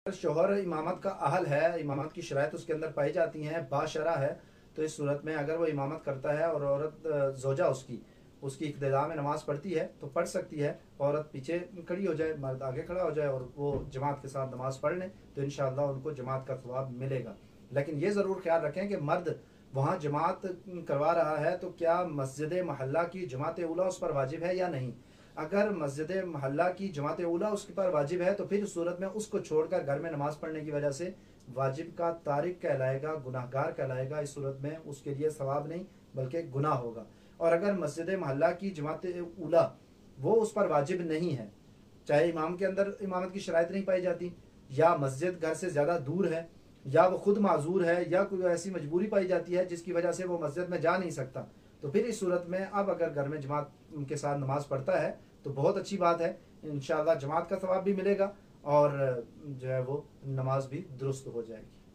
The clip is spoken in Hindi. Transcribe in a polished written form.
शोहर इमामत का अहल है, इमामत की शराइत उसके अंदर पाई जाती हैं, बाशरा है, तो इस सूरत में अगर वो इमामत करता है और औरत जोजा उसकी उसकी इक्तिदा में नमाज पढ़ती है तो पढ़ सकती है। औरत पीछे खड़ी हो जाए, मर्द आगे खड़ा हो जाए और वो जमात के साथ नमाज पढ़ लें तो इंशाअल्लाह उनको जमात का सवाब मिलेगा। लेकिन ये ज़रूर ख्याल रखें कि मर्द वहाँ जमात करवा रहा है तो क्या मस्जिद महल्ला की जमात उला उस पर वाजिब है या नहीं। अगर मस्जिद महल्ला की जमात उला उसके पर वाजिब है तो फिर उस सूरत में उसको छोड़कर घर में नमाज पढ़ने की वजह से वाजिब का तारिक कहलाएगा, गुनाहगार कहलाएगा। इस सूरत में उसके लिए सवाब नहीं बल्कि गुनाह होगा। और अगर मस्जिद महल्ला की जमात उला वो उस पर वाजिब नहीं है, चाहे इमाम के अंदर इमामत की शराइत नहीं पाई जाती, या मस्जिद घर से ज़्यादा दूर है, या वो खुद माजूर है, या कोई ऐसी मजबूरी पाई जाती है जिसकी वजह से वो मस्जिद में जा नहीं सकता, तो फिर इस सूरत में अब अगर घर में जमात के साथ नमाज पढ़ता है तो बहुत अच्छी बात है। इंशाअल्लाह जमात का सवाब भी मिलेगा और जो है वो नमाज भी दुरुस्त हो जाएगी।